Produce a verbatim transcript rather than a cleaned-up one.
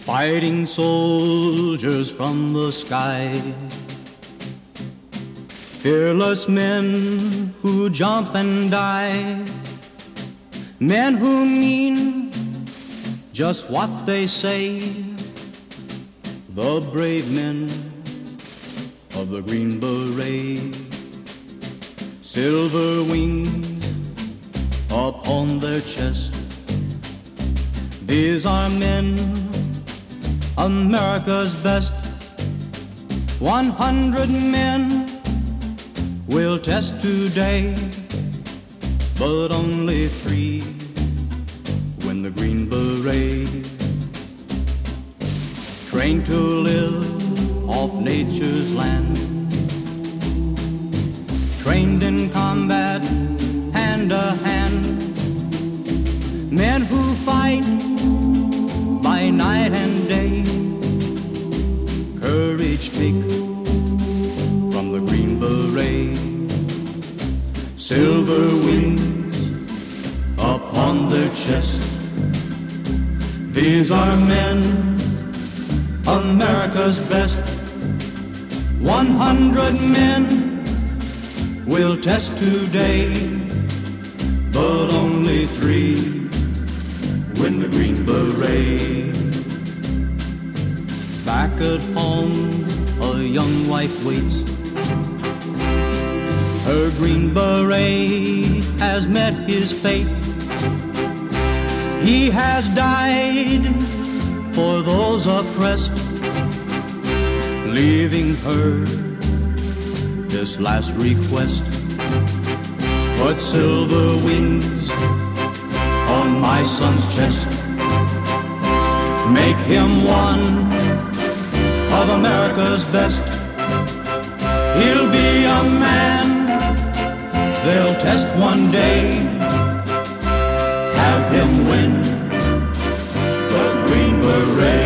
fighting soldiers from the sky, fearless men who jump and die, men who mean just what they say, the brave men of the Green Beret. Silver wings upon their chest, these are men, America's best. One hundred men will test today, but only three win the Green Beret. Trained to live off nature's land, trained in combat hand to hand, men who fight by night and day, courage take from the Green Beret. Silver wings upon their chest, these are men, America's best. One hundred men will test today, but only three win the Green Beret. Back at home, a young wife waits. Her Green Beret has met his fate. He has died for those oppressed, leaving her this last request. Put silver wings on my son's chest, make him one of America's best. He'll be a man they'll test one day, have him win the Green Beret.